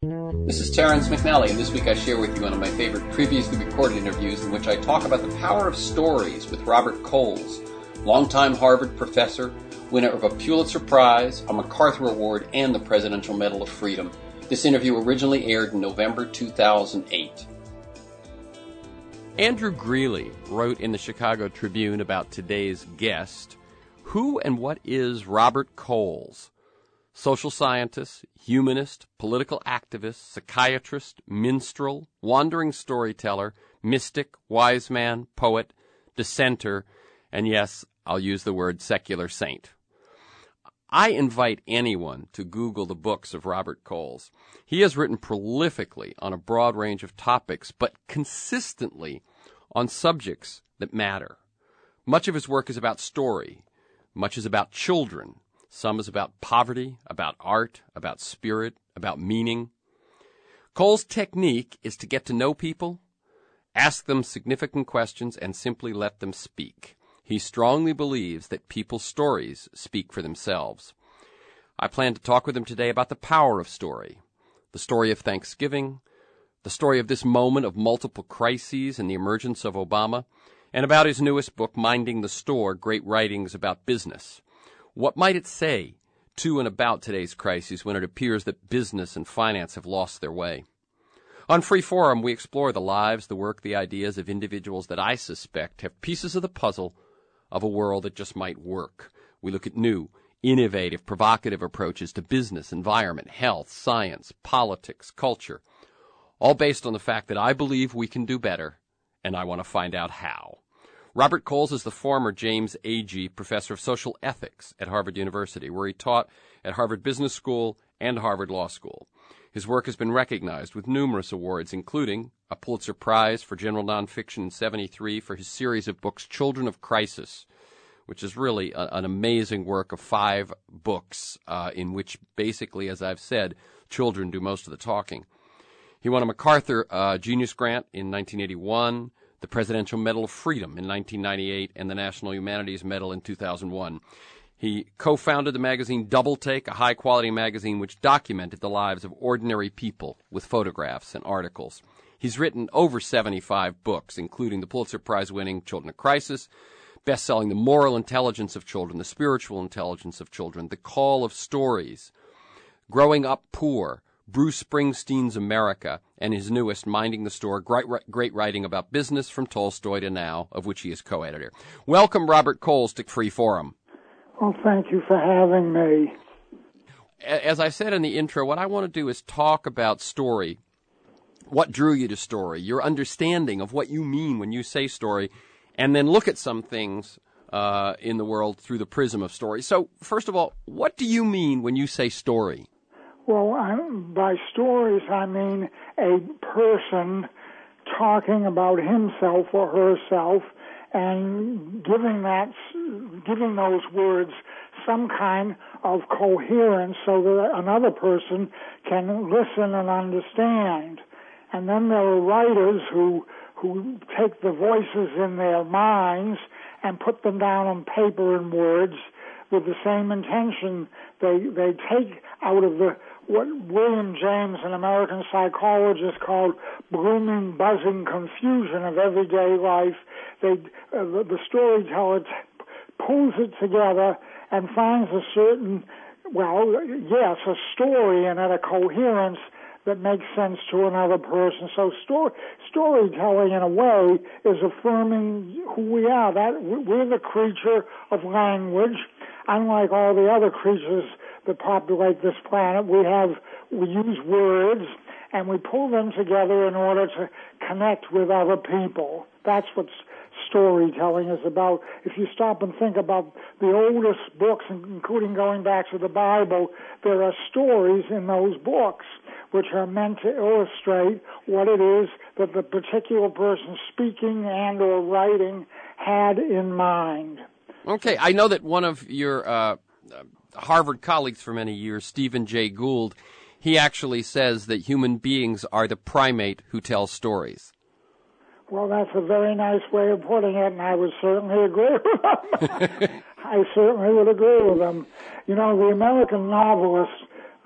This is Terrence McNally, and this week I share with you one of my favorite previously recorded interviews in which I talk about the power of stories with Robert Coles, longtime Harvard professor, winner of a Pulitzer Prize, a MacArthur Award, and the Presidential Medal of Freedom. This interview originally aired in November 2008. Andrew Greeley wrote in the Chicago Tribune about today's guest, "Who and what is Robert Coles? Social scientist, humanist, political activist, psychiatrist, minstrel, wandering storyteller, mystic, wise man, poet, dissenter, and yes, I'll use the word secular saint." I invite anyone to Google the books of Robert Coles. He has written prolifically on a broad range of topics, but consistently on subjects that matter. Much of his work is about story. Much is about children. Some is about poverty, about art, about spirit, about meaning. Coles' technique is to get to know people, ask them significant questions, and simply let them speak. He strongly believes that people's stories speak for themselves. I plan to talk with him today about the power of story, the story of Thanksgiving, the story of this moment of multiple crises and the emergence of Obama, and about his newest book, Minding the Store, Great Writings About Business. What might it say to and about today's crises when it appears that business and finance have lost their way? On Free Forum, we explore the lives, the work, the ideas of individuals that I suspect have pieces of the puzzle of a world that just might work. We look at new, innovative, provocative approaches to business, environment, health, science, politics, culture, all based on the fact that I believe we can do better, and I want to find out how. Robert Coles is the former James Agee Professor of Social Ethics at Harvard University, where he taught at Harvard Business School and Harvard Law School. His work has been recognized with numerous awards, including a Pulitzer Prize for General Nonfiction in '73 for his series of books, Children of Crisis, which is really an amazing work of 5 books in which basically, as I've said, children do most of the talking. He won a MacArthur Genius Grant in 1981, the Presidential Medal of Freedom in 1998, and the National Humanities Medal in 2001. He co-founded the magazine Double Take, a high-quality magazine which documented the lives of ordinary people with photographs and articles. He's written over 75 books, including the Pulitzer Prize-winning Children of Crisis, best-selling The Moral Intelligence of Children, The Spiritual Intelligence of Children, The Call of Stories, Growing Up Poor, Bruce Springsteen's America, and his newest, Minding the Store, Great Writing About Business from Tolstoy to Now, of which he is co-editor. Welcome, Robert Coles, to Free Forum. Well, thank you for having me. As I said in the intro, what I want to do is talk about story. What drew you to story, your understanding of what you mean when you say story, and then look at some things in the world through the prism of story. So, first of all, what do you mean when you say story? Well, by stories, I mean a person talking about himself or herself and giving those words some kind of coherence so that another person can listen and understand. And then there are writers who take the voices in their minds and put them down on paper and words with the same intention. They take out of what William James, an American psychologist, called blooming, buzzing confusion of everyday life. The storyteller pulls it together and finds a certain, a story and a coherence that makes sense to another person. So storytelling, in a way, is affirming who we are. That we're the creature of language. Unlike all the other creatures that populate this planet, we use words and we pull them together in order to connect with other people. That's what storytelling is about. If you stop and think about the oldest books, including going back to the Bible, there are stories in those books which are meant to illustrate what it is that the particular person speaking and or writing had in mind. Okay, I know that one of your Harvard colleagues for many years, Stephen Jay Gould, he actually says that human beings are the primate who tells stories. Well, that's a very nice way of putting it, and I would certainly agree with them. I certainly would agree with them. You know, the American novelist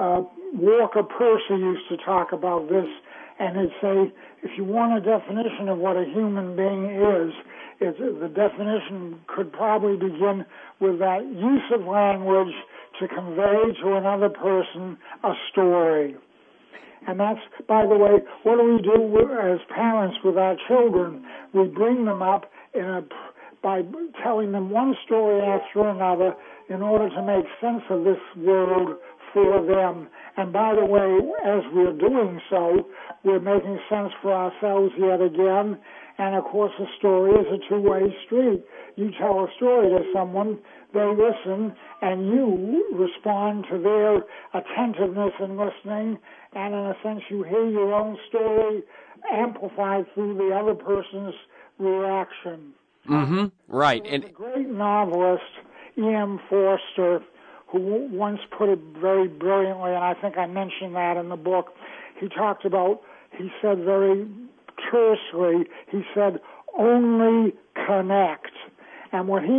Walker Percy used to talk about this, and he'd say, if you want a definition of what a human being is, the definition could probably begin with that use of language to convey to another person a story. And that's, by the way, what do we do as parents with our children? We bring them up by telling them one story after another in order to make sense of this world for them. And by the way, as we're doing so, we're making sense for ourselves yet again. And of course, a story is a two-way street. You tell a story to someone, they listen, and you respond to their attentiveness in listening, and in a sense, you hear your own story amplified through the other person's reaction. Mm-hmm. Right. And a great novelist, E.M. Forster, who once put it very brilliantly, and I think I mentioned that in the book. He said very tersely, he said, only connect. And what he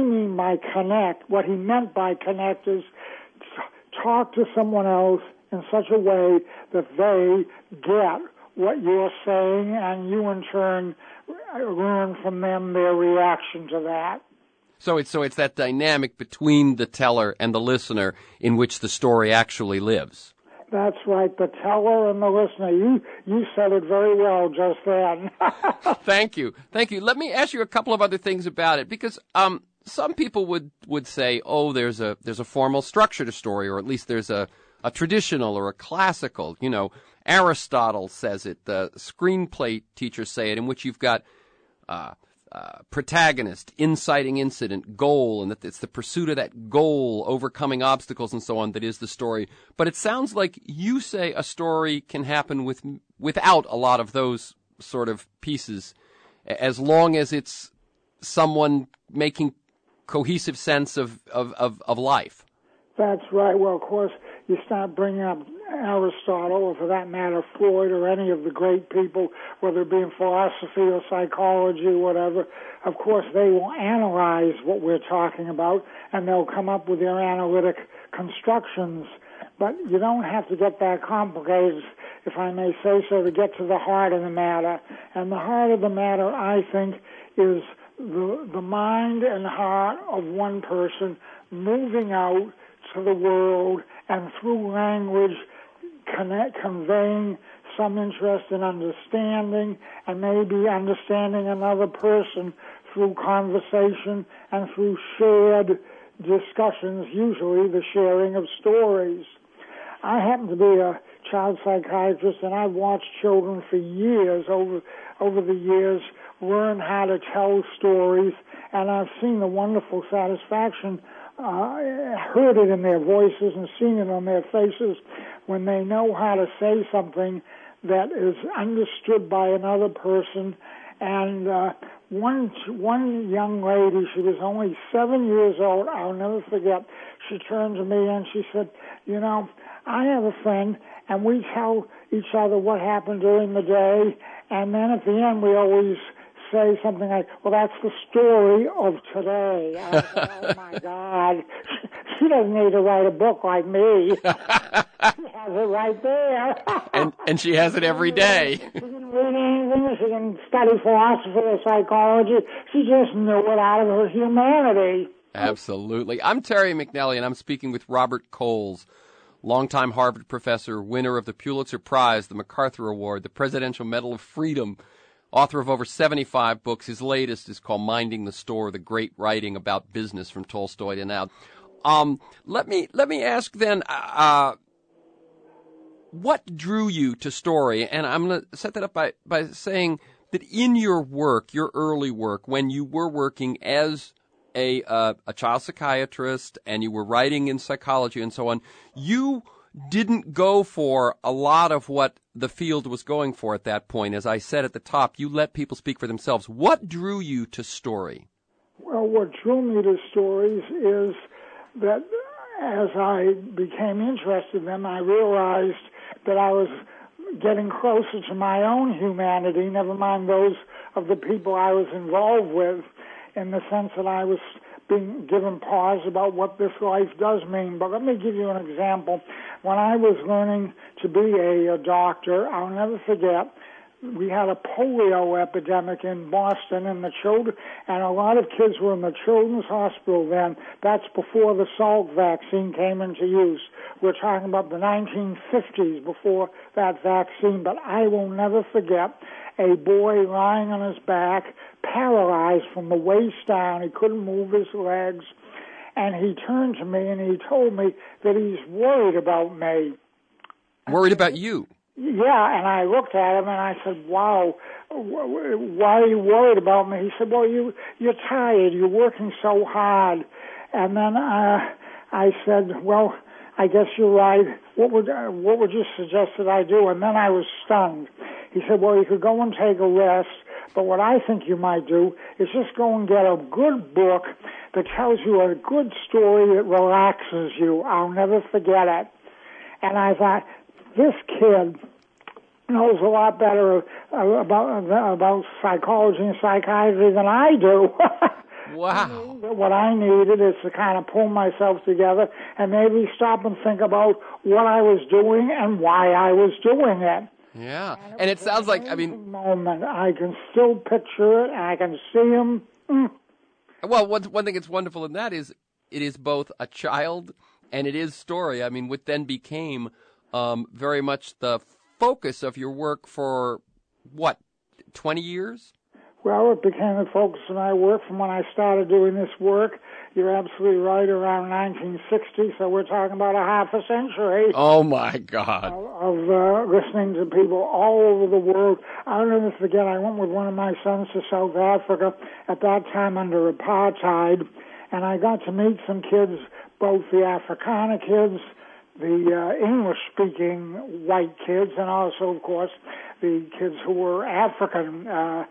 meant by connect is talk to someone else in such a way that they get what you're saying, and you in turn learn from them their reaction to that. So it's that dynamic between the teller and the listener in which the story actually lives. That's right, the teller and the listener. You said it very well just then. Thank you. Let me ask you a couple of other things about it, because some people would say, oh, there's a formal structure to story, or at least there's a traditional or a classical. You know, Aristotle says it. The screenplay teachers say it, in which you've got protagonist, inciting incident, goal, and that it's the pursuit of that goal, overcoming obstacles and so on, that is the story. But it sounds like you say a story can happen without a lot of those sort of pieces, as long as it's someone making cohesive sense of life. That's right. Well, of course, you start bringing up Aristotle, or for that matter, Freud, or any of the great people, whether it be in philosophy or psychology or whatever. Of course, they will analyze what we're talking about, and they'll come up with their analytic constructions. But you don't have to get that complicated, if I may say so, to get to the heart of the matter. And the heart of the matter, I think, is the mind and heart of one person moving out to the world, and through language conveying some interest in understanding, and maybe understanding another person through conversation and through shared discussions, usually the sharing of stories. I happen to be a child psychiatrist, and I've watched children for years, over the years, learn how to tell stories, and I've seen the wonderful satisfaction, heard it in their voices and seen it on their faces when they know how to say something that is understood by another person. And one young lady, she was only 7 years old, I'll never forget, she turned to me and she said, you know, I have a friend, and we tell each other what happened during the day, and then at the end we always say something like, well, that's the story of today. I said, oh, my God. She doesn't need to write a book like me. She has it right there. and she has it every day. She didn't read anything. She didn't study philosophy or psychology. She just knew it out of her humanity. Absolutely. I'm Terry McNally, and I'm speaking with Robert Coles, longtime Harvard professor, winner of the Pulitzer Prize, the MacArthur Award, the Presidential Medal of Freedom, author of over 75 books. His latest is called Minding the Store, the great writing about business from Tolstoy to now. Let me ask then, what drew you to story? And I'm going to set that up by saying that in your work, your early work, when you were working as a child psychiatrist and you were writing in psychology and so on, you didn't go for a lot of what the field was going for at that point. As I said at the top, you let people speak for themselves. What drew you to story? Well, what drew me to stories is that as I became interested in them, I realized that I was getting closer to my own humanity, never mind those of the people I was involved with, in the sense that I was being given pause about what this life does mean. But let me give you an example. When I was learning to be a doctor, I'll never forget, we had a polio epidemic in Boston, and a lot of kids were in the children's hospital then. That's before the Salk vaccine came into use. We're talking about the 1950s, before that vaccine. But I will never forget a boy lying on his back, paralyzed from the waist down. He couldn't move his legs. And he turned to me and he told me that he's worried about me. Worried about you? Yeah, and I looked at him and I said, wow, why are you worried about me? He said, well, you're tired. You're working so hard. And then I said, well, I guess you're right. What would you suggest that I do? And then I was stunned. He said, well, you could go and take a rest, but what I think you might do is just go and get a good book that tells you a good story that relaxes you. I'll never forget it. And I thought, this kid knows a lot better about psychology and psychiatry than I do. Wow. What I needed is to kind of pull myself together and maybe stop and think about what I was doing and why I was doing it. Yeah, and it sounds like, moment. I can still picture it, and I can see him. Well, one thing that's wonderful in that is it is both a child and it is story. I mean, what then became very much the focus of your work for, 20 years? Well, it became the focus of my work from when I started doing this work. You're absolutely right, around 1960, so we're talking about a half a century. Oh, my God. Of listening to people all over the world. I'll never forget, I went with one of my sons to South Africa, at that time under apartheid, and I got to meet some kids, both the Afrikaner kids, the English-speaking white kids, and also, of course, the kids who were African.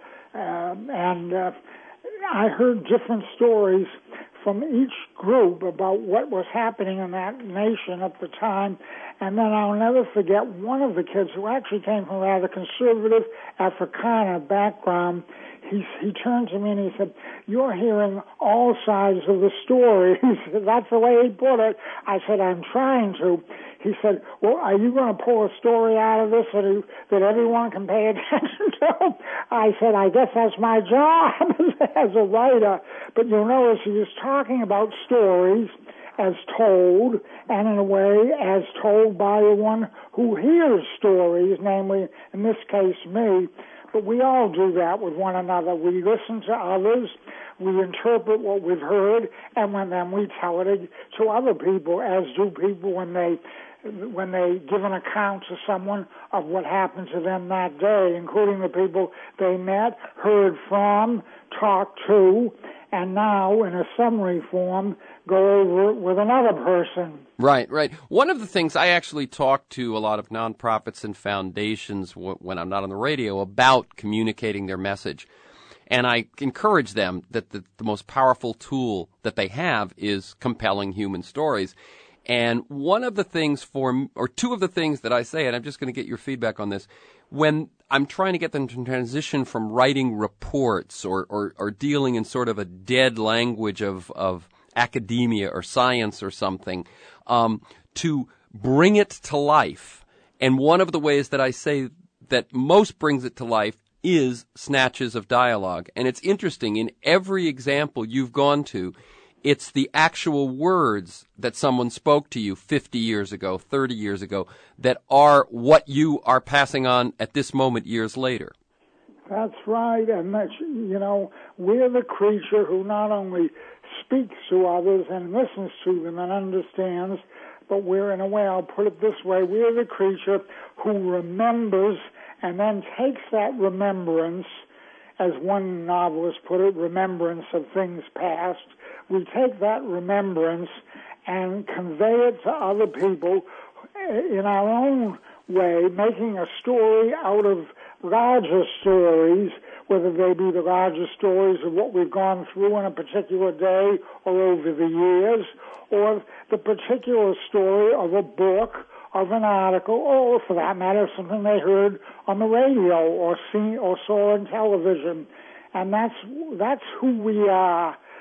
And I heard different stories from each group about what was happening in that nation at the time. And then I'll never forget one of the kids who actually came from a rather conservative Afrikaner background. He turned to me and he said, you're hearing all sides of the story. That's the way he put it. I said, I'm trying to. He said, well, are you going to pull a story out of this that everyone can pay attention to? I said, I guess that's my job as a writer. But you'll notice he was talking about stories as told, and in a way as told by the one who hears stories, namely, in this case, me. But we all do that with one another. We listen to others, we interpret what we've heard, and then we tell it to other people, as do people when they give an account to someone of what happened to them that day, including the people they met, heard from, talked to, and now, in a summary form, go over it with another person. Right. One of the things, I actually talk to a lot of nonprofits and foundations when I'm not on the radio about communicating their message. And I encourage them that the most powerful tool that they have is compelling human stories. And one of the things two of the things that I say, and I'm just going to get your feedback on this, when I'm trying to get them to transition from writing reports or dealing in sort of a dead language of academia or science or something, to bring it to life. And one of the ways that I say that most brings it to life is snatches of dialogue. And it's interesting, in every example you've gone to, it's the actual words that someone spoke to you 50 years ago, 30 years ago, that are what you are passing on at this moment years later. That's right. And that's, we're the creature who not only speaks to others and listens to them and understands, but we're, in a way, I'll put it this way, we're the creature who remembers and then takes that remembrance, as one novelist put it, remembrance of things past. We take that remembrance and convey it to other people in our own way, making a story out of larger stories, whether they be the larger stories of what we've gone through in a particular day or over the years, or the particular story of a book, of an article, or for that matter, something they heard on the radio or saw on television. And that's who we are.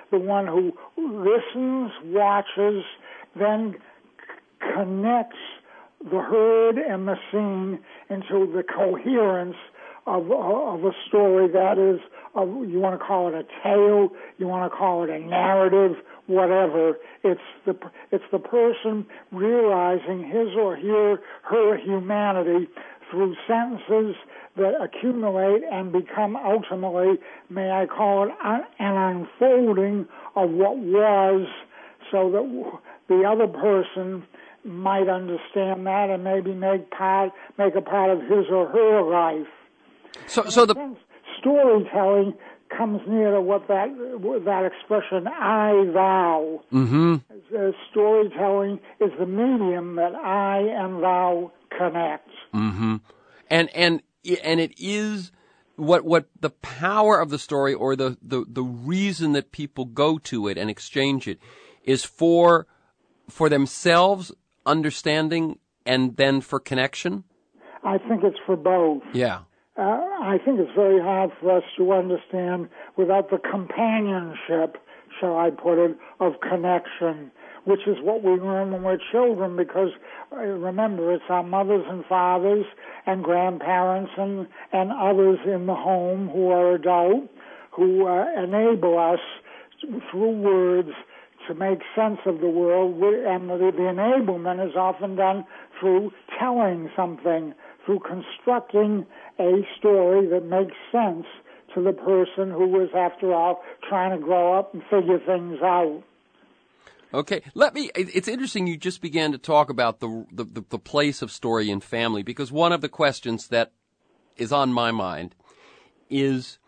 the one who listens, watches, then connects the heard and the seen into the coherence of a story that is, you want to call it a tale, you want to call it a narrative, whatever. It's the person realizing his or her humanity through sentences that accumulate and become ultimately, may I call it, an unfolding of what was, so that the other person might understand that and maybe make a part of his or her life. So the storytelling comes near to what that expression "I thou." Mm-hmm. Storytelling is the medium that I and thou connect. Mm-hmm. And it is what the power of the story, or the reason that people go to it and exchange it, is for themselves understanding and then for connection. I think it's for both. Yeah. I think it's very hard for us to understand without the companionship, shall I put it, of connection, which is what we learn when we're children, because remember, it's our mothers and fathers and grandparents and others in the home who are adult, who enable us through words to make sense of the world, and the enablement is often done through telling something, through constructing a story that makes sense to the person who is, after all, trying to grow up and figure things out. Okay, it's interesting you just began to talk about the place of story in family, because one of the questions that is on my mind is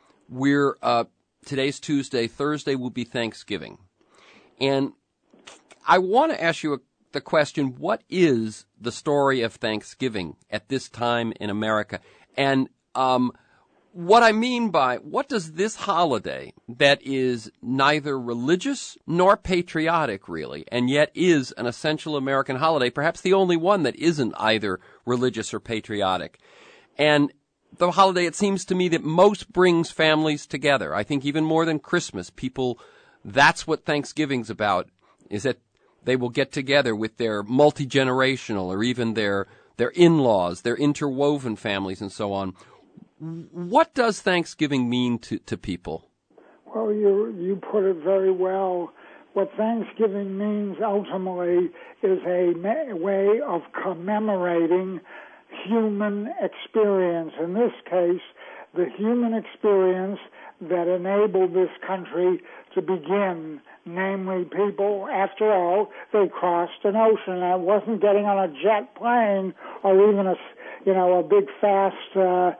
today's Tuesday, Thursday will be Thanksgiving. And I want to ask you the question, what is the story of Thanksgiving at this time in America? And what I mean by, what does this holiday that is neither religious nor patriotic, really, and yet is an essential American holiday, perhaps the only one that isn't either religious or patriotic, and the holiday, it seems to me, that most brings families together. I think even more than Christmas, that's what Thanksgiving's about, is that they will get together with their multi-generational or even their in-laws, their interwoven families and so on. What does Thanksgiving mean to people? Well, you put it very well. What Thanksgiving means ultimately is a way of commemorating human experience. In this case, the human experience that enabled this country to begin. Namely, people, after all, they crossed an ocean. It wasn't getting on a jet plane or even a big fast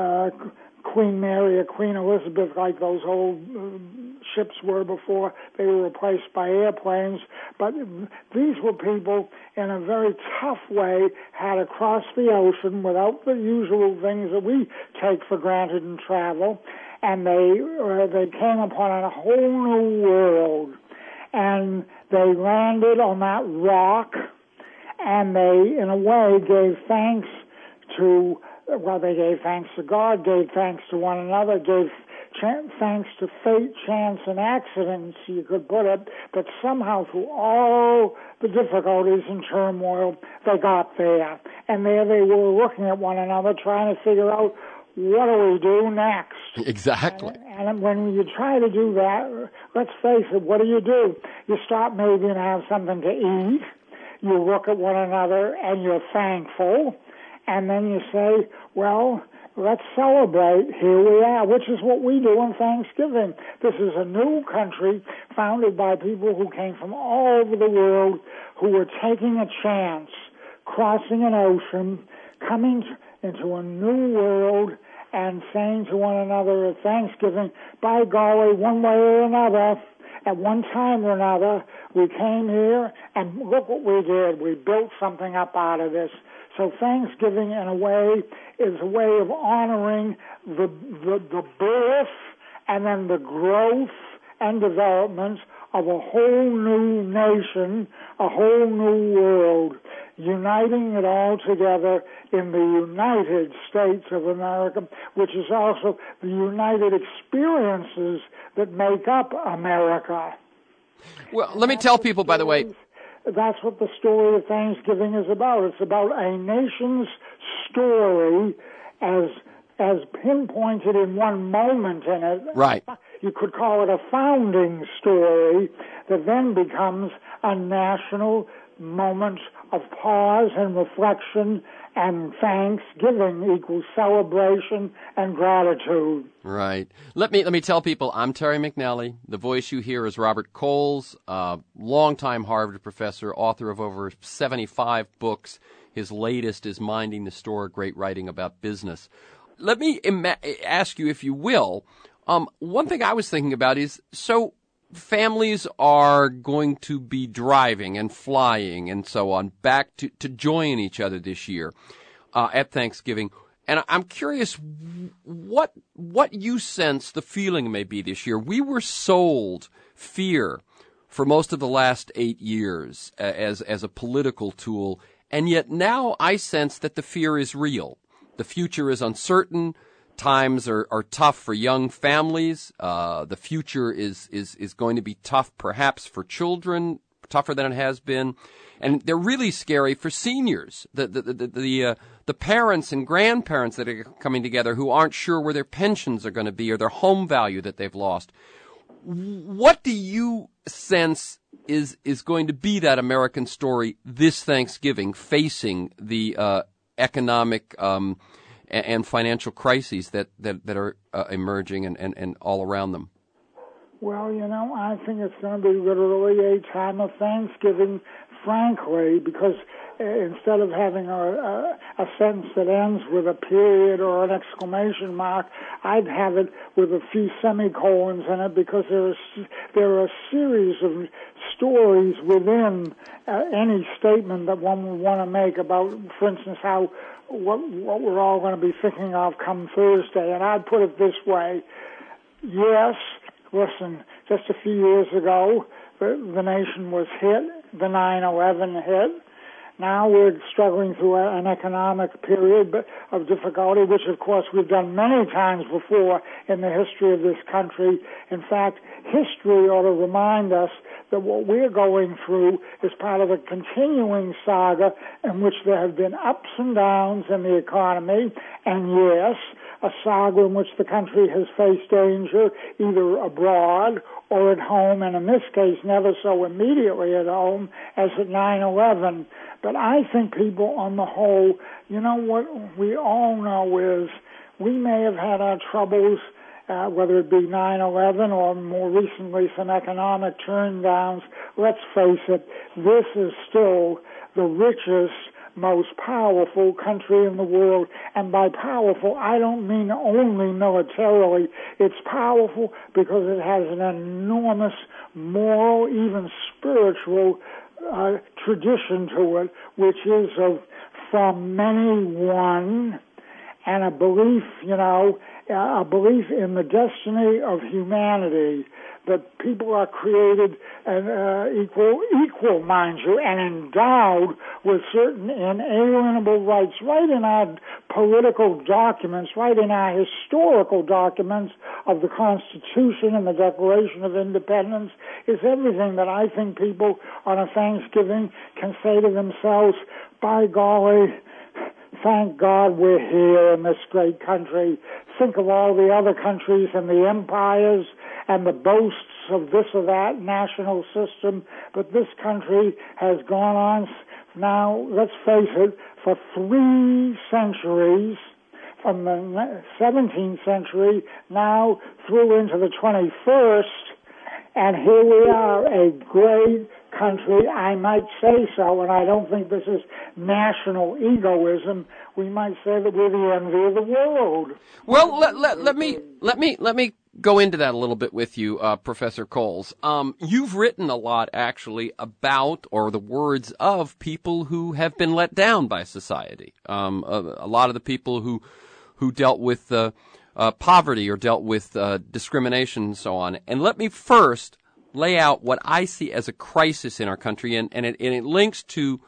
Queen Mary or Queen Elizabeth like those old ships were before they were replaced by airplanes. But these were people in a very tough way had to cross the ocean without the usual things that we take for granted in travel. And they came upon a whole new world, and they landed on that rock, and they, in a way, gave thanks to, they gave thanks to God, gave thanks to one another, gave thanks to fate, chance, and accidents, you could put it, but somehow through all the difficulties and turmoil, they got there. And there they were looking at one another, trying to figure out, what do we do next? Exactly. And when you try to do that, let's face it, what do? You stop maybe and have something to eat. You look at one another and you're thankful. And then you say, well, let's celebrate. Here we are, which is what we do on Thanksgiving. This is a new country founded by people who came from all over the world, who were taking a chance, crossing an ocean, coming into a new world, and saying to one another at Thanksgiving, by golly, one way or another, at one time or another, we came here, and look what we did. We built something up out of this. So Thanksgiving, in a way, is a way of honoring the birth and then the growth and development of a whole new nation, a whole new world. uniting it all together in the United States of America, which is also the united experiences that make up America. Well, let me tell people, by the way, that's what the story of Thanksgiving is about. It's about a nation's story as pinpointed in one moment in it. Right. You could call it a founding story that then becomes a national moment of pause and reflection, and thanksgiving equals celebration and gratitude. Right. Let me tell people, I'm Terry McNally. The voice you hear is Robert Coles, longtime Harvard professor, author of over 75 books. His latest is Minding the Store, great writing about business. Let me ask you, if you will, one thing I was thinking about is, so families are going to be driving and flying and so on back to join each other this year at Thanksgiving. And I'm curious what you sense the feeling may be this year. We were sold fear for most of the last 8 years as a political tool, and yet now I sense that the fear is real. The future is uncertain. Times are tough for young families. The future is going to be tough, perhaps, for children, tougher than it has been, and they're really scary for seniors. The parents and grandparents that are coming together who aren't sure where their pensions are going to be or their home value that they've lost. What do you sense is going to be that American story this Thanksgiving, facing the economic and financial crises that are emerging and all around them? Well, I think it's going to be literally a time of Thanksgiving, frankly, because instead of having a sentence that ends with a period or an exclamation mark, I'd have it with a few semicolons in it, because there are a series of stories within any statement that one would want to make about, for instance, what we're all going to be thinking of come Thursday. And I'd put it this way. Yes, listen, just a few years ago, the nation was hit, the 9/11 hit. Now we're struggling through an economic period of difficulty, which, of course, we've done many times before in the history of this country. In fact, history ought to remind us that what we're going through is part of a continuing saga in which there have been ups and downs in the economy, and yes, a saga in which the country has faced danger either abroad or at home, and in this case never so immediately at home as at 9/11. But I think people on the whole, what we all know is we may have had our troubles, whether it be 9/11 or more recently some economic turndowns. Let's face it, this is still the richest, most powerful country in the world. And by powerful, I don't mean only militarily. It's powerful because it has an enormous moral, even spiritual tradition to it, which is from many one, and a belief, a belief in the destiny of humanity, that people are created equal, mind you, and endowed with certain inalienable rights. Right in our political documents, right in our historical documents of the Constitution and the Declaration of Independence, is everything that I think people on a Thanksgiving can say to themselves, by golly, thank God we're here in this great country. Think of all the other countries and the empires and the boasts of this or that national system, but this country has gone on now, let's face it, for 3 centuries, from the 17th century now through into the 21st, and here we are, a great country, I might say so, and I don't think this is national egoism. We might say that we're the envy of the world. Well, let me go into that a little bit with you, Professor Coles. You've written a lot, actually, about or the words of people who have been let down by society. A lot of the people who dealt with poverty or dealt with discrimination and so on. And let me first lay out what I see as a crisis in our country, and it links to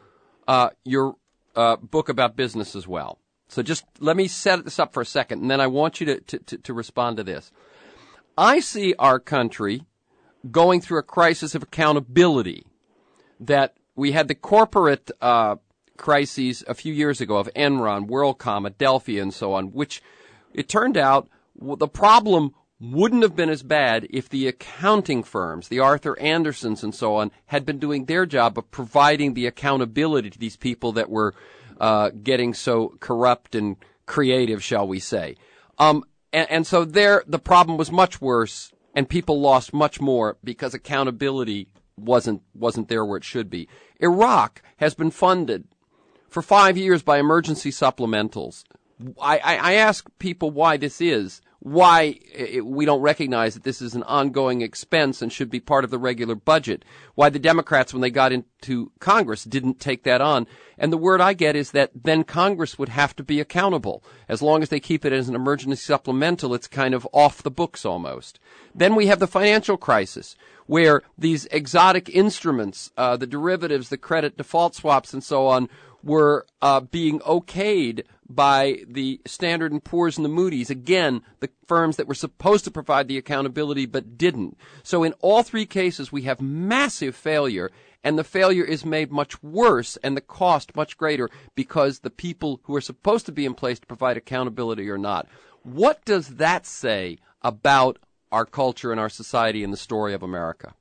your book about business as well. So just let me set this up for a second, and then I want you to respond to this. I see our country going through a crisis of accountability. That we had the corporate crises a few years ago of Enron, WorldCom, Adelphia, and so on, which it turned out the problem wouldn't have been as bad if the accounting firms, the Arthur Andersons and so on, had been doing their job of providing the accountability to these people that were getting so corrupt and creative, shall we say. And so there, the problem was much worse, and people lost much more because accountability wasn't there where it should be. Iraq has been funded for 5 years by emergency supplementals. I ask people why this is, why we don't recognize that this is an ongoing expense and should be part of the regular budget, why the Democrats, when they got into Congress, didn't take that on. And the word I get is that then Congress would have to be accountable. As long as they keep it as an emergency supplemental, it's kind of off the books almost. Then we have the financial crisis, where these exotic instruments, the derivatives, the credit default swaps, and so on, were being okayed by the Standard & Poor's and the Moody's, again, the firms that were supposed to provide the accountability but didn't. So in all three cases, we have massive failure, and the failure is made much worse and the cost much greater because the people who are supposed to be in place to provide accountability are not. What does that say about our culture and our society and the story of America?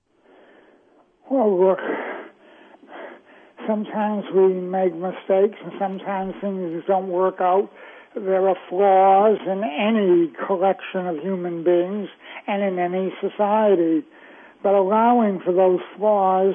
Well, look, sometimes we make mistakes and sometimes things don't work out. There are flaws in any collection of human beings and in any society. But allowing for those flaws,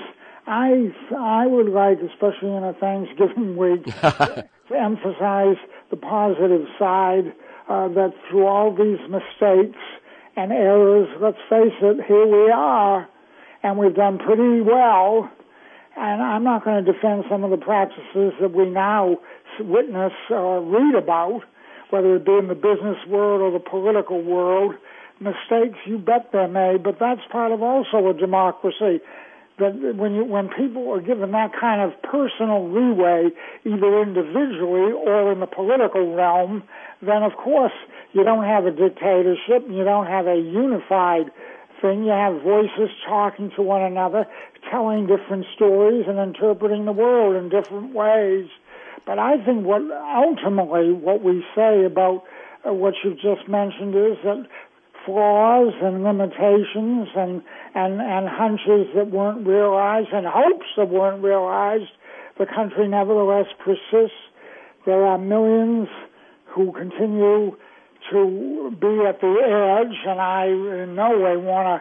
I would like, especially in a Thanksgiving week, to emphasize the positive side, that through all these mistakes and errors, let's face it, here we are, and we've done pretty well. And I'm not going to defend some of the practices that we now witness or read about, whether it be in the business world or the political world. Mistakes, you bet they're made, but that's part of also a democracy. That when people are given that kind of personal leeway, either individually or in the political realm, then of course you don't have a dictatorship, you don't have a unified thing. You have voices talking to one another, telling different stories and interpreting the world in different ways. But I think ultimately what we say about what you've just mentioned is that flaws and limitations and hunches that weren't realized and hopes that weren't realized, the country nevertheless persists. There are millions who continue to be at the edge, and I in no way want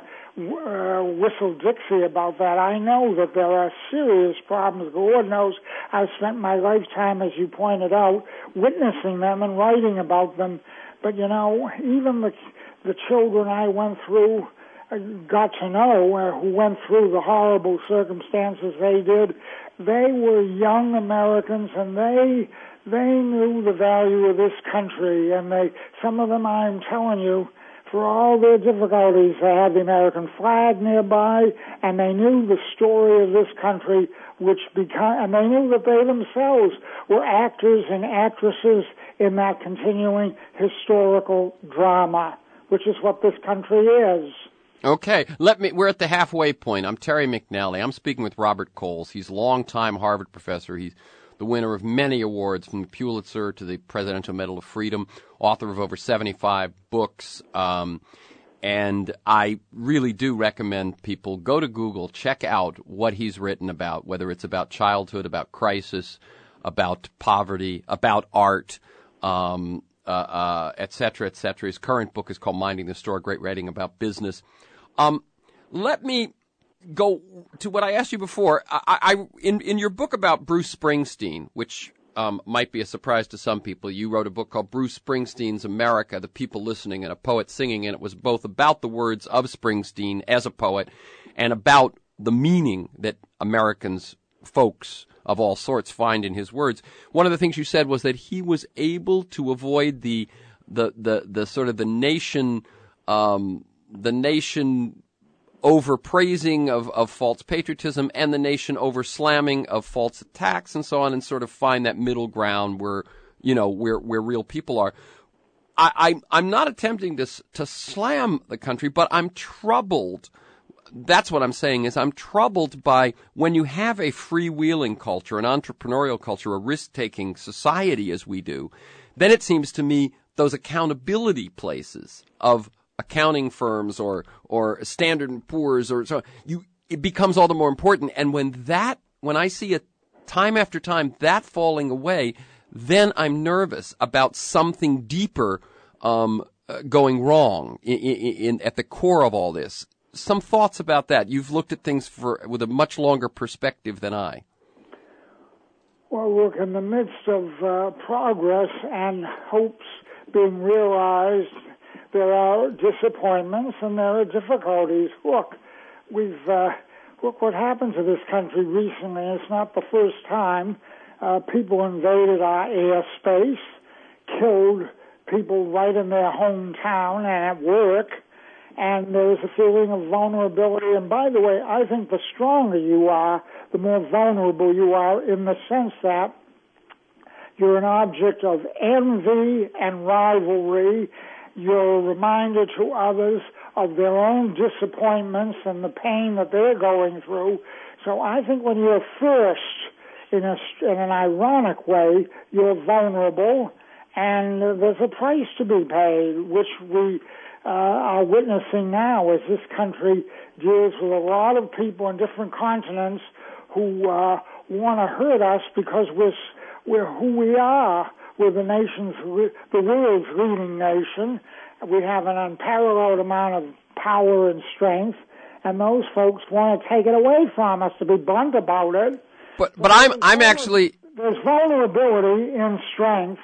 to whistle Dixie about that. I know that there are serious problems. The Lord knows I've spent my lifetime, as you pointed out, witnessing them and writing about them. But, you know, even the children I went through, got to know, who went through the horrible circumstances they did, they were young Americans, and they knew the value of this country, and some of them, I'm telling you, for all their difficulties, they had the American flag nearby, and they knew the story of this country, and they knew that they themselves were actors and actresses in that continuing historical drama, which is what this country is. Okay, we're at the halfway point. I'm Terry McNally. I'm speaking with Robert Coles. He's a longtime Harvard professor. He's the winner of many awards, from the Pulitzer to the Presidential Medal of Freedom, author of over 75 books. And I really do recommend people go to Google, check out what he's written about, whether it's about childhood, about crisis, about poverty, about art, et cetera, et cetera. His current book is called Minding the Store, great writing about business. Let me go to what I asked you before. In your book about Bruce Springsteen, which might be a surprise to some people, you wrote a book called Bruce Springsteen's America, The People Listening and a Poet Singing, and it was both about the words of Springsteen as a poet and about the meaning that Americans, folks of all sorts, find in his words. One of the things you said was that he was able to avoid the sort of the nation overpraising of false patriotism and the nation over-slamming of false attacks and so on, and sort of find that middle ground where, where real people are. I'm not attempting to slam the country, but I'm troubled. That's what I'm saying, is I'm troubled by when you have a freewheeling culture, an entrepreneurial culture, a risk-taking society as we do, then it seems to me those accountability places of accounting firms or Standard & Poor's or so, it becomes all the more important. And when I see it time after time, that falling away, then I'm nervous about something deeper going wrong at the core of all this. Some thoughts about that. You've looked at things with a much longer perspective than I. Well, look, in the midst of progress and hopes being realized, there are disappointments and there are difficulties. Look, look what happened to this country recently. It's not the first time people invaded our airspace, killed people right in their hometown and at work, and there's a feeling of vulnerability. And by the way, I think the stronger you are, the more vulnerable you are, in the sense that you're an object of envy and rivalry. You're a reminder to others of their own disappointments and the pain that they're going through. So I think when you're first, in an ironic way, you're vulnerable, and there's a price to be paid, which we are witnessing now as this country deals with a lot of people in different continents who want to hurt us because we're who we are. We're the world's leading nation. We have an unparalleled amount of power and strength, and those folks want to take it away from us, to be blunt about it. But I'm actually... There's vulnerability in strength,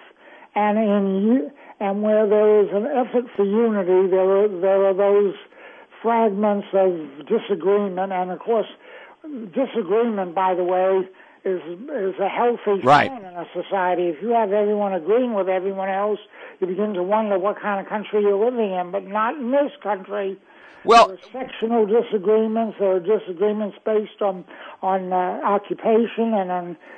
and where there is an effort for unity, there are those fragments of disagreement, and of course, disagreement, by the way, is a healthy thing in a society. If you have everyone agreeing with everyone else, you begin to wonder what kind of country you're living in, but not in this country. Well, there are sectional disagreements. There are disagreements based on occupation and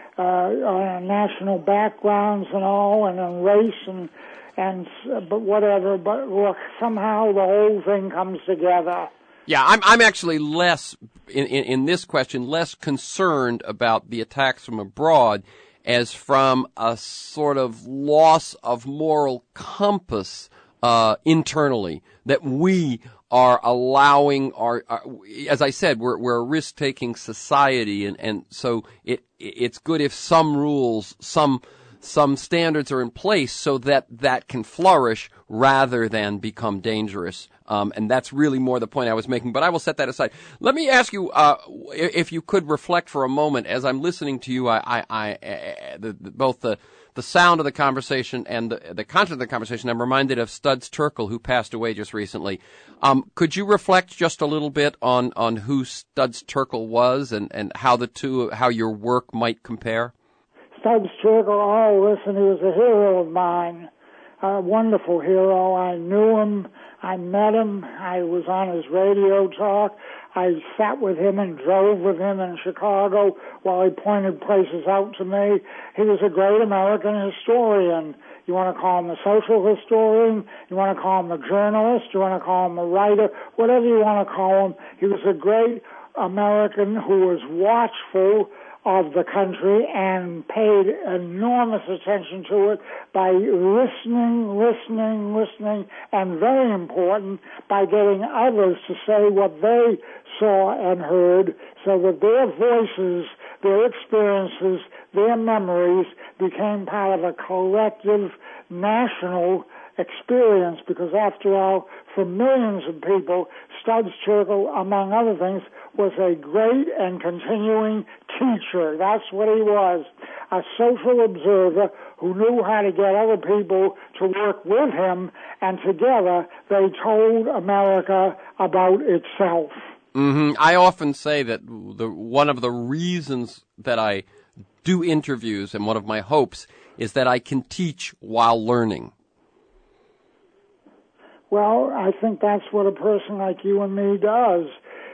on national backgrounds and all, and on race but whatever. But look, somehow the whole thing comes together. Yeah, I'm actually less, in this question, less concerned about the attacks from abroad as from a sort of loss of moral compass internally, that we are allowing as I said, we're a risk-taking society, and so it's good if some rules, some standards are in place so that can flourish rather than become dangerous. And that's really more the point I was making, but I will set that aside. Let me ask you, if you could reflect for a moment as I'm listening to you. Both the sound of the conversation and the content of the conversation, I'm reminded of Studs Terkel, who passed away just recently. Could you reflect just a little bit on who Studs Terkel was and how your work might compare? Studs Terkel, listen, he was a hero of mine, a wonderful hero. I knew him. I met him. I was on his radio talk. I sat with him and drove with him in Chicago while he pointed places out to me. He was a great American historian. You want to call him a social historian, you want to call him a journalist, you want to call him a writer, whatever you want to call him. He was a great American who was watchful of the country and paid enormous attention to it by listening, and very important, by getting others to say what they saw and heard, so that their voices, their experiences, their memories became part of a collective national experience, because after all, for millions of people, Studs Terkel, among other things, was a great and continuing teacher. That's what he was, a social observer who knew how to get other people to work with him, and together they told America about itself. Mm-hmm. I often say that one of the reasons that I do interviews, and one of my hopes, is that I can teach while learning. Well, I think that's what a person like you and me does.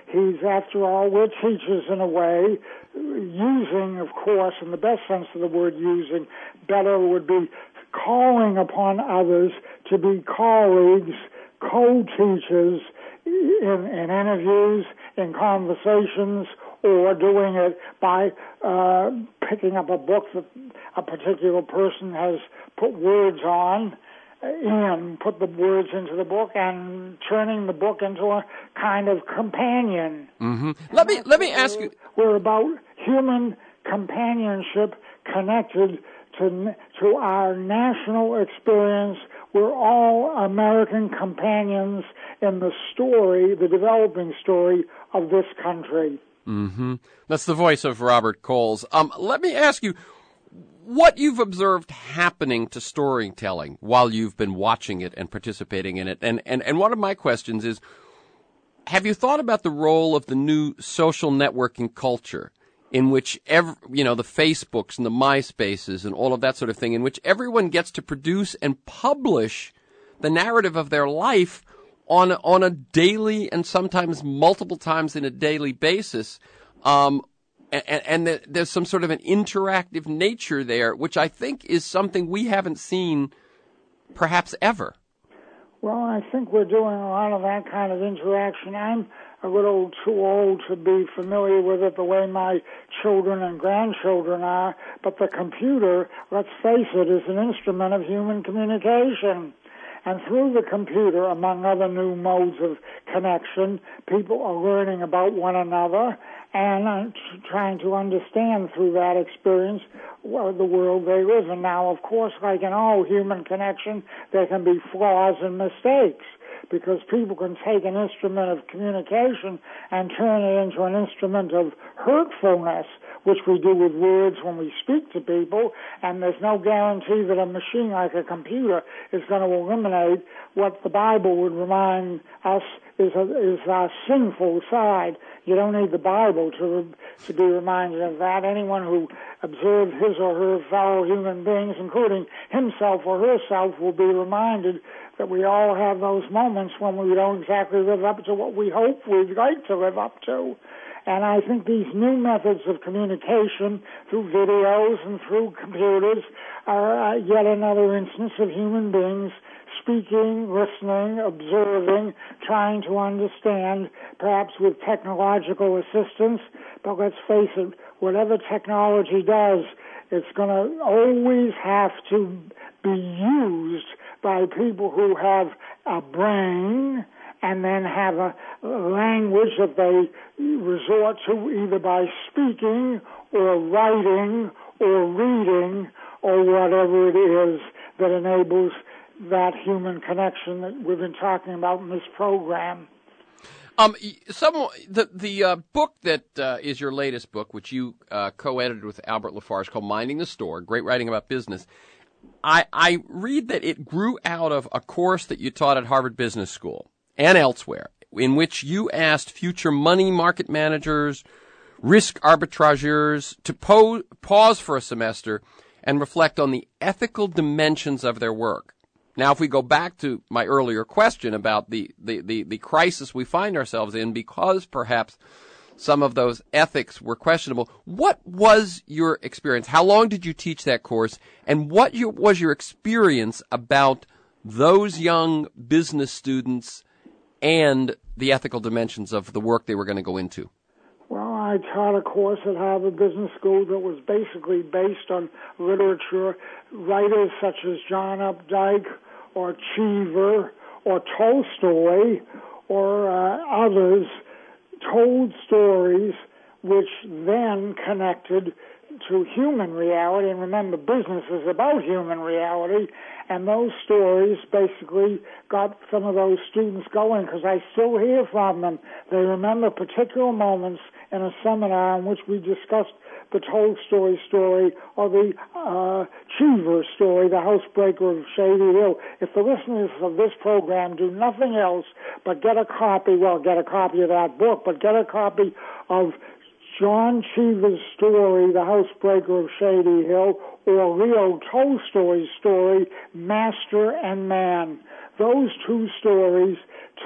He's, after all, we're teachers in a way, using, of course, in the best sense of the word using, better would be calling upon others to be colleagues, co-teachers in interviews, in conversations, or doing it by picking up a book that a particular person has put words on, put the words into the book, and turning the book into a kind of companion. Mm-hmm. Let me ask you. We're about human companionship connected to our national experience. We're all American companions in the story, the developing story of this country. Mm-hmm. That's the voice of Robert Coles. Let me ask you what you've observed happening to storytelling while you've been watching it and participating in it. And one of my questions is, have you thought about the role of the new social networking culture in which the Facebooks and the MySpaces and all of that sort of thing, in which everyone gets to produce and publish the narrative of their life on a daily and sometimes multiple times in a daily basis, and there's some sort of an interactive nature there, which I think is something we haven't seen perhaps ever. Well, I think we're doing a lot of that kind of interaction. I'm a little too old to be familiar with it the way my children and grandchildren are, but the computer, let's face it, is an instrument of human communication. And through the computer, among other new modes of connection, people are learning about one another and trying to understand through that experience the world they live in. Now, of course, like in all human connection, there can be flaws and mistakes, because people can take an instrument of communication and turn it into an instrument of hurtfulness, which we do with words when we speak to people, and there's no guarantee that a machine like a computer is going to eliminate what the Bible would remind us is our sinful side. You don't need the Bible to be reminded of that. Anyone who observed his or her fellow human beings, including himself or herself, will be reminded that we all have those moments when we don't exactly live up to what we hope we'd like to live up to. And I think these new methods of communication through videos and through computers are yet another instance of human beings speaking, listening, observing, trying to understand, perhaps with technological assistance. But let's face it, whatever technology does, it's going to always have to be used by people who have a brain and then have a language that they resort to either by speaking or writing or reading or whatever it is that enables that human connection that we've been talking about in this program. The book that is your latest book, which you co-edited with Albert LaFarge, called Minding the Store, great writing about business. I read that it grew out of a course that you taught at Harvard Business School and elsewhere, in which you asked future money market managers, risk arbitrageurs to pause for a semester and reflect on the ethical dimensions of their work. Now, if we go back to my earlier question about the crisis we find ourselves in because perhaps some of those ethics were questionable, what was your experience? How long did you teach that course? And what was your experience about those young business students and the ethical dimensions of the work they were going to go into? Well, I taught a course at Harvard Business School that was basically based on literature. Writers such as John Updike or Cheever or Tolstoy or others told stories which then connected to human reality. And remember, business is about human reality. And those stories basically got some of those students going, because I still hear from them. They remember particular moments in a seminar in which we discussed the Tolstoy story or the Cheever story, the housebreaker of Shady Hill. If the listeners of this program do nothing else but get a copy of that book, but get a copy of John Cheever's story, The Housebreaker of Shady Hill, or Leo Tolstoy's story, Master and Man. Those two stories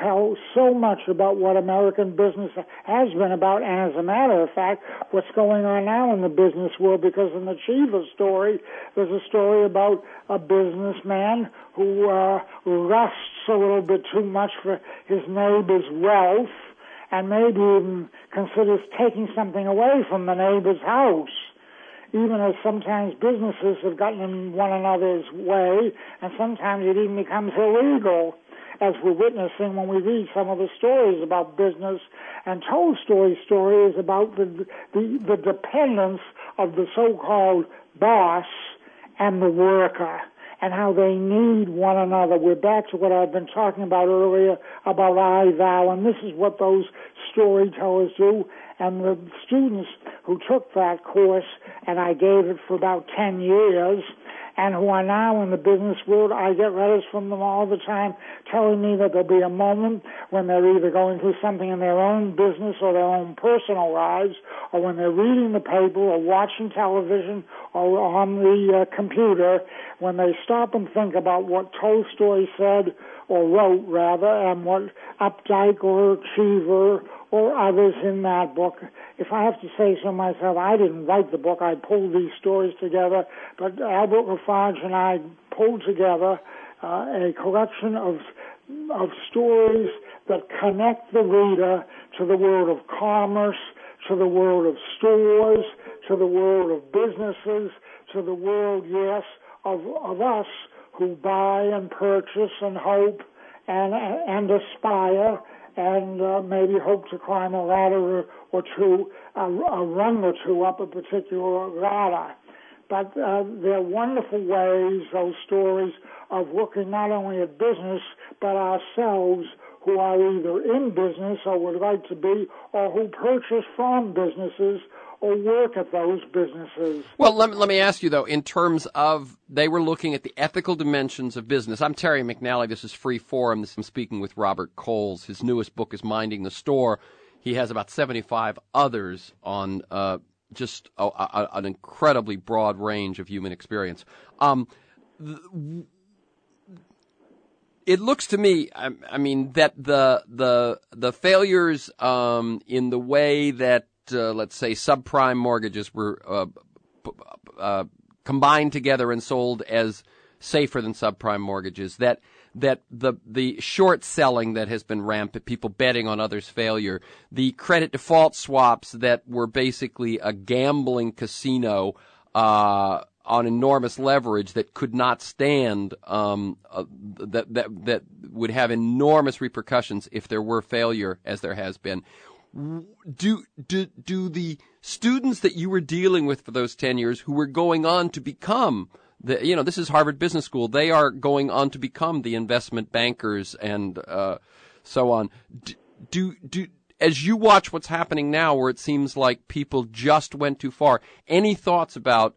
tell so much about what American business has been about, and as a matter of fact, what's going on now in the business world, because in the Cheever story, there's a story about a businessman who lusts a little bit too much for his neighbor's wealth, and maybe even considers taking something away from the neighbor's house, even as sometimes businesses have gotten in one another's way, and sometimes it even becomes illegal, as we're witnessing when we read some of the stories about business. And Tolstoy's story is about the dependence of the so-called boss and the worker, and how they need one another. We're back to what I've been talking about earlier about I, thou, and this is what those storytellers do. And the students who took that course, and I gave it for about 10 years, and who are now in the business world, I get letters from them all the time telling me that there'll be a moment when they're either going through something in their own business or their own personal lives, or when they're reading the paper or watching television or on the computer, when they stop and think about what Tolstoy said, or wrote rather, and what Updike or Cheever or others in that book. If I have to say so myself, I didn't write the book. I pulled these stories together, but Albert Lafarge and I pulled together a collection of stories that connect the reader to the world of commerce, to the world of stores, to the world of businesses, to the world, yes, of us who buy and purchase and hope and aspire and maybe hope to climb a ladder or two, a rung or two up a particular ladder. But they're wonderful ways, those stories, of looking not only at business, but ourselves, who are either in business or would like to be, or who purchase from businesses or work at those businesses. Well, let me ask you, though, in terms of they were looking at the ethical dimensions of business. I'm Terry McNally. This is Free Forum. I'm speaking with Robert Coles. His newest book is Minding the Store. He has about 75 others on just an incredibly broad range of human experience. It looks to me, I mean, that the failures in the way that let's say subprime mortgages were combined together and sold as safer than subprime mortgages, that the short selling that has been rampant, people betting on others' failure, the credit default swaps that were basically a gambling casino on enormous leverage that could not stand, that would have enormous repercussions if there were failure, as there has been. Do the students that you were dealing with for those 10 years, who were going on to become this is Harvard Business School, they are going on to become the investment bankers and so on. Do as you watch what's happening now, where it seems like people just went too far, any thoughts about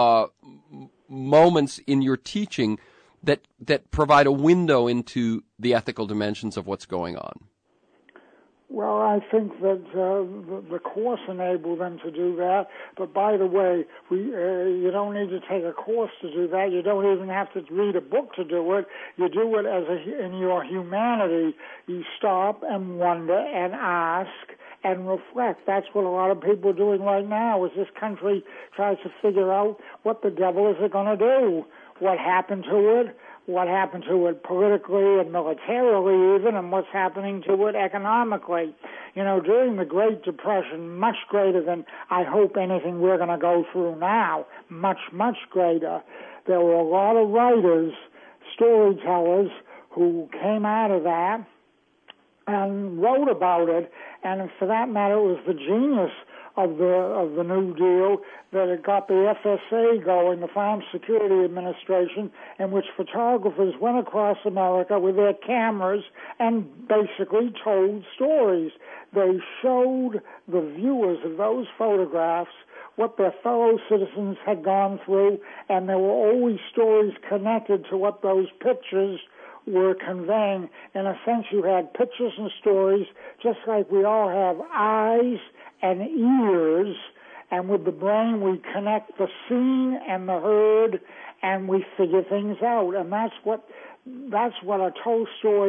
moments in your teaching that provide a window into the ethical dimensions of what's going on? Well, I think that the course enabled them to do that. But by the way, you don't need to take a course to do that. You don't even have to read a book to do it. You do it in your humanity. You stop and wonder and ask and reflect. That's what a lot of people are doing right now, as this country tries to figure out what the devil is it going to do, what happened to it, what happened to it politically and militarily even, and what's happening to it economically. You know, during the Great Depression, much greater than I hope anything we're going to go through now, much, much greater, there were a lot of writers, storytellers, who came out of that and wrote about it, and for that matter, it was the genius of the New Deal that it got the FSA going, the Farm Security Administration, in which photographers went across America with their cameras and basically told stories. They showed the viewers of those photographs what their fellow citizens had gone through, and there were always stories connected to what those pictures were conveying. In a sense, you had pictures and stories, just like we all have eyes and ears, and with the brain we connect the seen and the heard, and we figure things out. And that's what a Tolstoy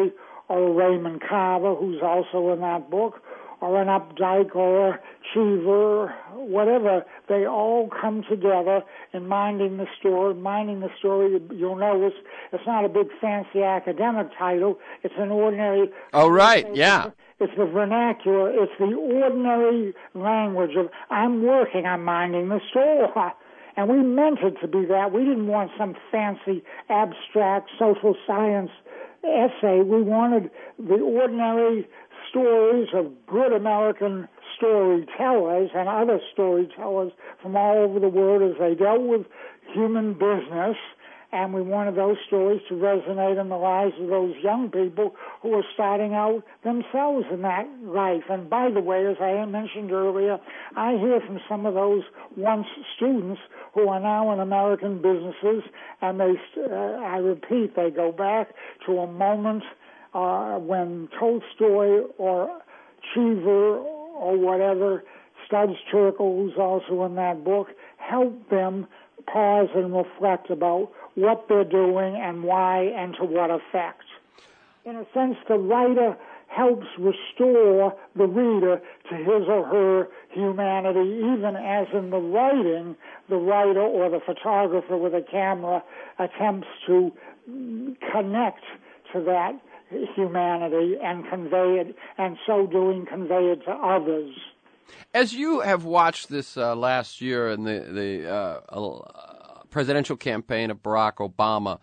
or Raymond Carver, who's also in that book, or an Updike or a Cheever, whatever. They all come together in Minding the Story. Minding the Story, you'll notice, it's not a big fancy academic title. It's an ordinary... Oh, right, yeah. It's the vernacular. It's the ordinary language of, I'm working, I'm minding the store. And we meant it to be that. We didn't want some fancy, abstract social science essay. We wanted the ordinary stories of good American storytellers and other storytellers from all over the world as they dealt with human business. And we wanted those stories to resonate in the lives of those young people who are starting out themselves in that life. And by the way, as I mentioned earlier, I hear from some of those once students who are now in American businesses, and I repeat, they go back to a moment when Tolstoy or Cheever or whatever, Studs Terkel, who's also in that book, helped them pause and reflect about what they're doing and why and to what effect. In a sense, the writer helps restore the reader to his or her humanity, even as in the writing, the writer or the photographer with a camera attempts to connect to that humanity and convey it, and so doing convey it to others. As you have watched this last year in the presidential campaign of Barack Obama,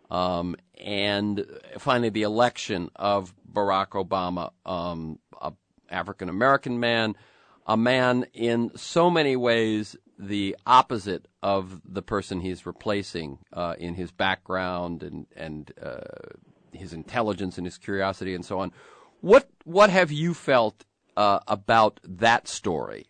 and finally the election of Barack Obama, an African-American man, a man in so many ways the opposite of the person he's replacing in his background and his intelligence and his curiosity and so on. What have you felt about that story?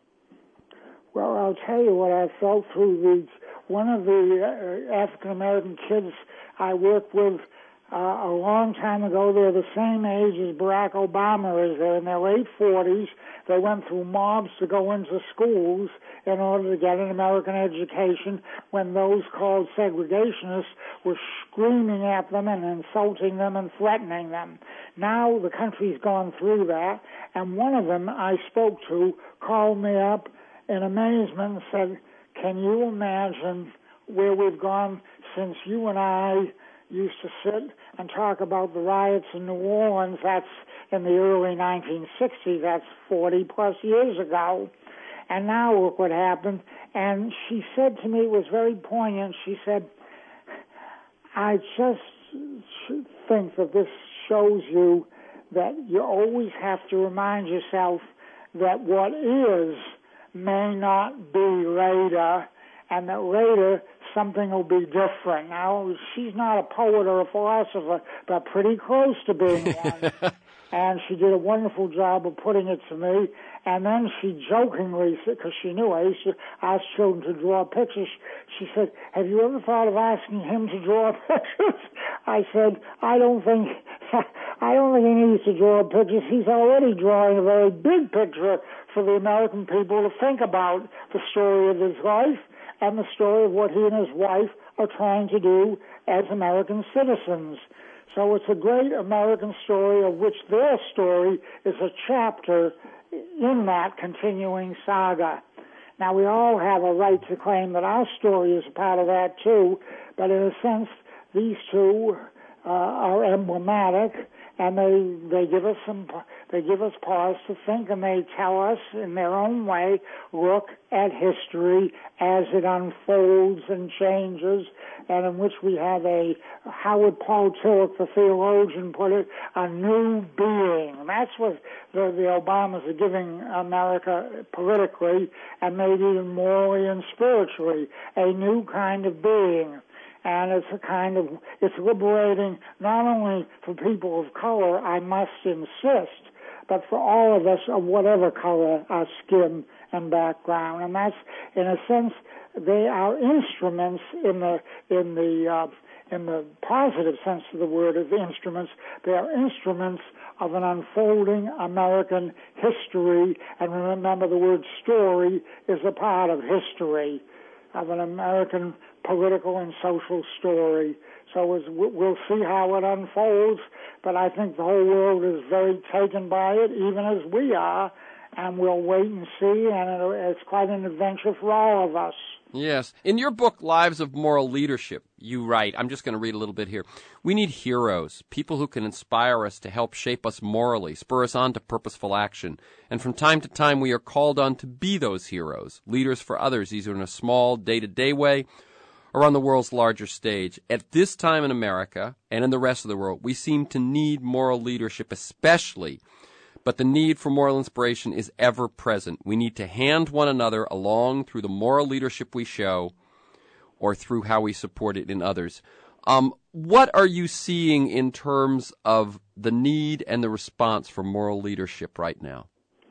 Well, I'll tell you what I felt through these. One of the African-American kids I worked with a long time ago, they're the same age as Barack Obama is. They're in their late 40s. They went through mobs to go into schools in order to get an American education when those called segregationists were screaming at them and insulting them and threatening them. Now the country's gone through that, and one of them I spoke to called me up in amazement and said, can you imagine where we've gone since you and I used to sit and talk about the riots in New Orleans? That's in the early 1960s. That's 40-plus years ago. And now look what happened. And she said to me, it was very poignant, she said, I just think that this shows you that you always have to remind yourself that what is may not be later, and that later something will be different. Now, she's not a poet or a philosopher, but pretty close to being one. And she did a wonderful job of putting it to me. And then she jokingly said, because she knew I used to ask children to draw pictures, she said, have you ever thought of asking him to draw pictures? I said, I don't think he needs to draw pictures. He's already drawing a very big picture for the American people to think about the story of his life and the story of what he and his wife are trying to do as American citizens. So it's a great American story of which their story is a chapter in that continuing saga. Now, we all have a right to claim that our story is a part of that, too, but in a sense, these two are emblematic, and they give us pause to think, and they tell us in their own way, look at history as it unfolds and changes, and in which we have Howard Paul Tillich, the theologian, put it, a new being. And that's what the Obamas are giving America politically, and maybe even morally and spiritually, a new kind of being. And it's liberating not only for people of color, I must insist, but for all of us of whatever color our skin and background. And that's, in a sense, they are instruments in the positive sense of the word as instruments. They are instruments of an unfolding American history. And remember, the word story is a part of history, of an American political and social story. So we'll see how it unfolds, but I think the whole world is very taken by it, even as we are, and we'll wait and see, and it's quite an adventure for all of us. Yes. In your book, Lives of Moral Leadership, you write, I'm just going to read a little bit here, we need heroes, people who can inspire us to help shape us morally, spur us on to purposeful action. And from time to time, we are called on to be those heroes, leaders for others, either in a small, day-to-day way or on the world's larger stage. At this time in America and in the rest of the world, we seem to need moral leadership especially, but the need for moral inspiration is ever present. We need to hand one another along through the moral leadership we show or through how we support it in others. What are you seeing in terms of the need and the response for moral leadership right now?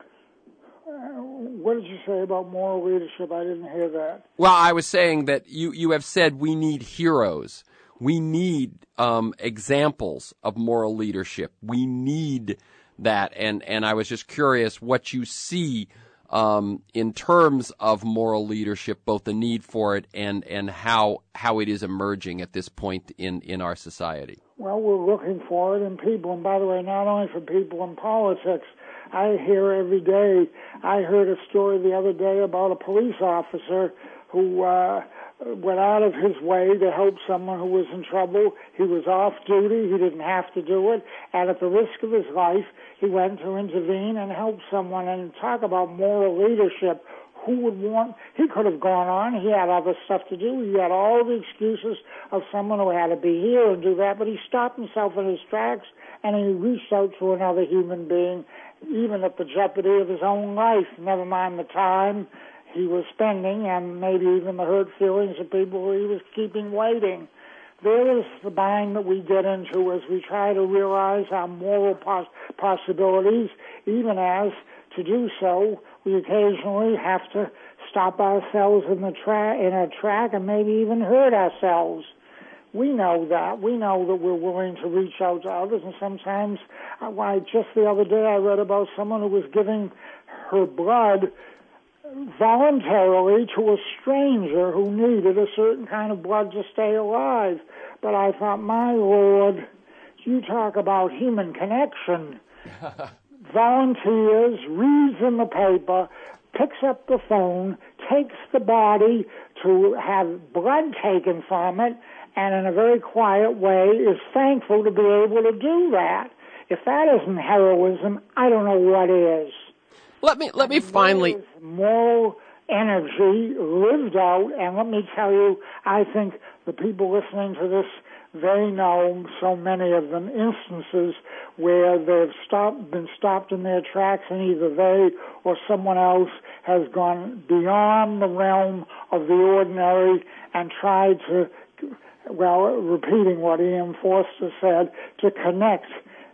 What did you say about moral leadership? I didn't hear that. Well, I was saying that you have said we need heroes. We need examples of moral leadership. We need that, and I was just curious what you see in terms of moral leadership, both the need for it and how it is emerging at this point in our society. Well, we're looking for it in people, and by the way, not only for people in politics. I hear every day. I heard a story the other day about a police officer who went out of his way to help someone who was in trouble. He was off duty. He didn't have to do it. And at the risk of his life, he went to intervene and help someone. And talk about moral leadership. Who would want? He could have gone on. He had other stuff to do. He had all the excuses of someone who had to be here and do that. But he stopped himself in his tracks and he reached out to another human being, even at the jeopardy of his own life, never mind the time he was spending and maybe even the hurt feelings of people who he was keeping waiting. There is the bind that we get into as we try to realize our moral possibilities, even as, to do so, we occasionally have to stop ourselves in a track and maybe even hurt ourselves. We know that. We know that we're willing to reach out to others, and sometimes, just the other day I read about someone who was giving her blood voluntarily to a stranger who needed a certain kind of blood to stay alive. But I thought, my Lord, you talk about human connection. Volunteers, reads in the paper, picks up the phone, takes the body to have blood taken from it, and in a very quiet way is thankful to be able to do that. If that isn't heroism, I don't know what is. Let me finally... Moral energy lived out, and let me tell you, I think the people listening to this, they know, so many of them, instances where they've been stopped in their tracks, and either they or someone else has gone beyond the realm of the ordinary and tried to, repeating what E.M. Forster said, to connect.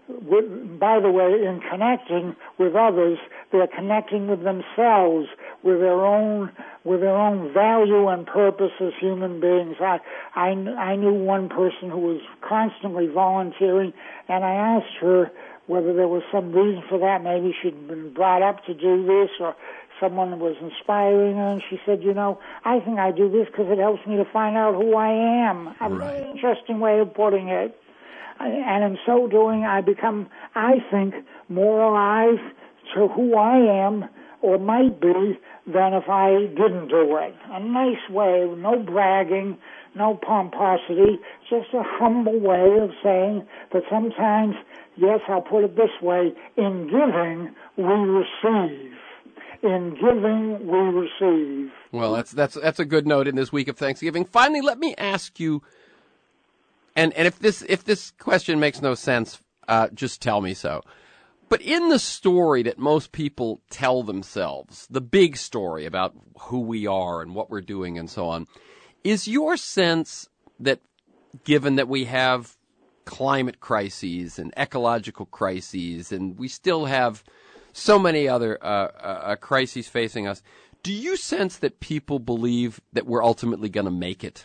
By the way, in connecting with others, they're connecting with themselves, with their own value and purpose as human beings. I knew one person who was constantly volunteering, and I asked her whether there was some reason for that. Maybe she'd been brought up to do this, or someone was inspiring her, and she said, I think I do this because it helps me to find out who I am. A very interesting way of putting it. And in so doing, I become, I think, more alive to who I am or might be than if I didn't do it. A nice way, no bragging, no pomposity, just a humble way of saying that sometimes, yes, I'll put it this way, in giving, we receive. In giving, we receive. Well, that's a good note in this week of Thanksgiving. Finally, let me ask you, and if this question makes no sense, just tell me so. But in the story that most people tell themselves, the big story about who we are and what we're doing and so on, is your sense that given that we have climate crises and ecological crises and we still have so many other crises facing us, do you sense that people believe that we're ultimately going to make it?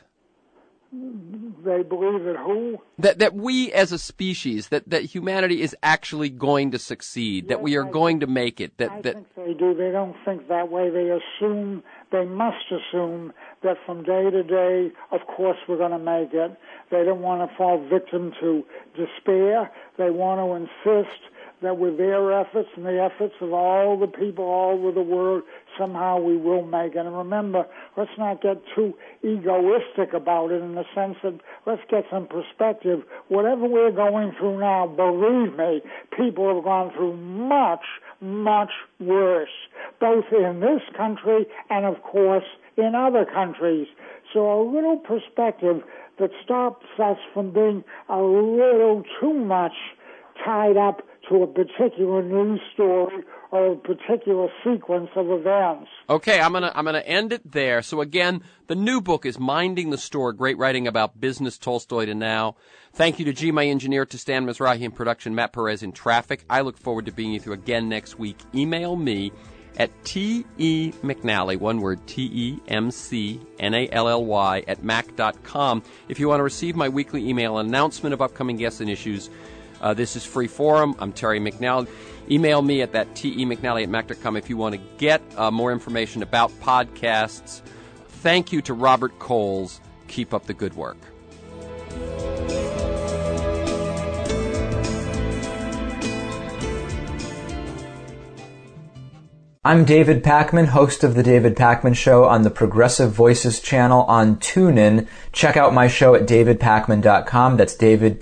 They believe that who? That we as a species, that humanity is actually going to succeed, that we are going to make it. I think they do. They don't think that way. They must assume that from day to day, of course, we're going to make it. They don't want to fall victim to despair. They want to insist that with their efforts and the efforts of all the people all over the world, somehow we will make it. And remember, let's not get too egoistic about it in the sense that let's get some perspective. Whatever we're going through now, believe me, people have gone through much, much worse, both in this country and, of course, in other countries. So a little perspective that stops us from being a little too much tied up to a particular news story or a particular sequence of events. Okay, I'm gonna end it there. So again, the new book is Minding the Store, great writing about business, Tolstoy to now. Thank you to G, my engineer, to Stan Mizrahi in production, Matt Perez in traffic. I look forward to being with you again next week. Email me at TEMcNally, one word, TEMCNALLY @mac.com. If you want to receive my weekly email announcement of upcoming guests and issues, this is free forum. I'm Terry McNally. Email me at that TEMcNally @mac.com if you want to get more information about podcasts. Thank you to Robert Coles. Keep up the good work. I'm David Pakman, host of The David Pakman Show on the Progressive Voices channel on TuneIn. Check out my show at davidpakman.com. That's David,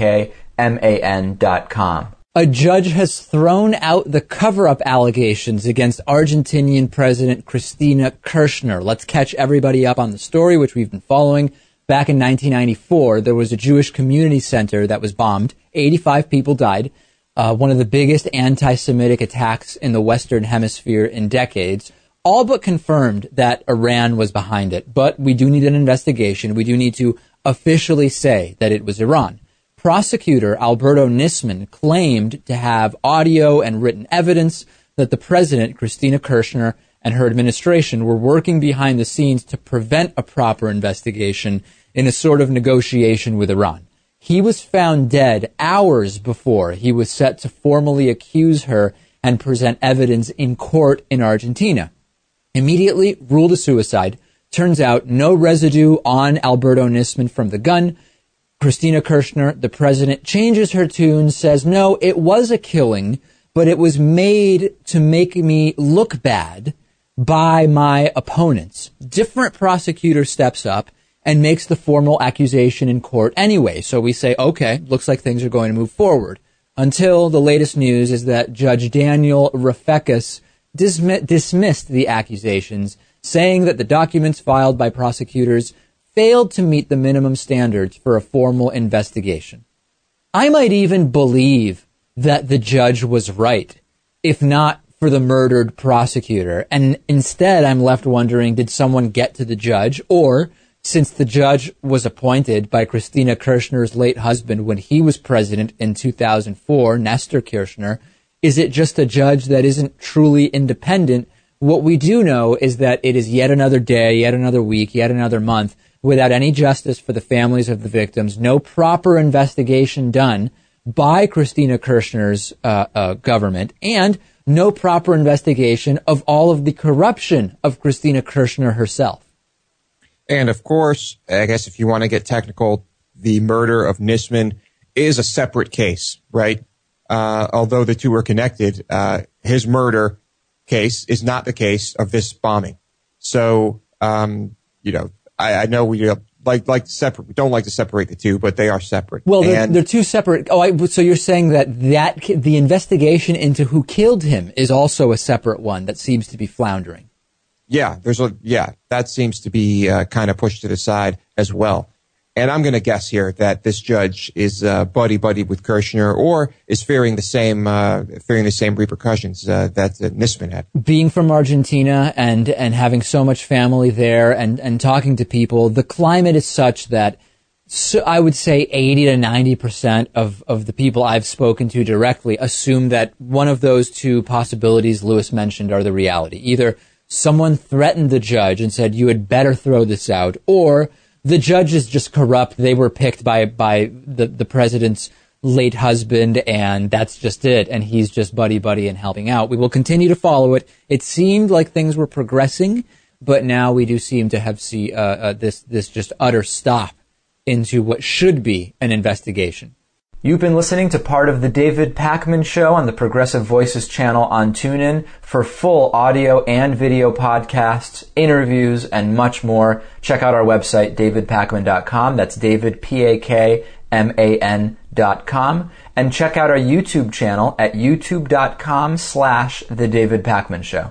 PAKMAN.com. A judge has thrown out the cover-up allegations against Argentinian President Cristina Kirchner. Let's catch everybody up on the story, which we've been following. Back in 1994, there was a Jewish community center that was bombed. 85 people died. One of the biggest anti-Semitic attacks in the Western Hemisphere in decades, all but confirmed that Iran was behind it. But we do need an investigation. We do need to officially say that it was Iran. Prosecutor Alberto Nisman claimed to have audio and written evidence that the president, Cristina Kirchner, and her administration were working behind the scenes to prevent a proper investigation in a sort of negotiation with Iran. He was found dead hours before he was set to formally accuse her and present evidence in court in Argentina. Immediately ruled a suicide. Turns out no residue on Alberto Nisman from the gun. Cristina Kirchner, the president, changes her tune, says, no, it was a killing, but it was made to make me look bad by my opponents. Different prosecutor steps up and makes the formal accusation in court anyway. So we say, okay, looks like things are going to move forward. Until the latest news is that Judge Daniel Rafekis dismissed the accusations, saying that the documents filed by prosecutors failed to meet the minimum standards for a formal investigation. I might even believe that the judge was right, if not for the murdered prosecutor. And instead, I'm left wondering, did someone get to the judge? Or, since the judge was appointed by Cristina Kirchner's late husband when he was president in 2004, Nestor Kirchner, is it just a judge that isn't truly independent? What we do know is that it is yet another day, yet another week, yet another month without any justice for the families of the victims, no proper investigation done by Cristina Kirchner's government, and no proper investigation of all of the corruption of Cristina Kirchner herself. And of course, I guess if you want to get technical, the murder of Nisman is a separate case, right? Although the two are connected, his murder case is not the case of this bombing. So, I know we like to separate. We don't like to separate the two, but they are separate. Well, they're two separate. So you're saying that the investigation into who killed him is also a separate one that seems to be floundering. Yeah, that seems to be kind of pushed to the side as well. And I'm going to guess here that this judge is buddy with Kirchner, or is fearing the same repercussions that Nisman had. Being from Argentina and having so much family there and talking to people, the climate is such that I would say 80 to 90% of the people I've spoken to directly assume that one of those two possibilities Lewis mentioned are the reality. Either someone threatened the judge and said, you had better throw this out, or the judge is just corrupt. They were picked by the president's late husband, and that's just it. And he's just buddy and helping out. We will continue to follow it. It seemed like things were progressing but now we do seem to have this just utter stop into what should be an investigation. You've been listening to part of the David Pakman Show on the Progressive Voices channel on TuneIn. For full audio and video podcasts, interviews, and much more, check out our website, davidpakman.com. That's David, Pakman.com. And check out our YouTube channel at youtube.com/The David Pakman Show.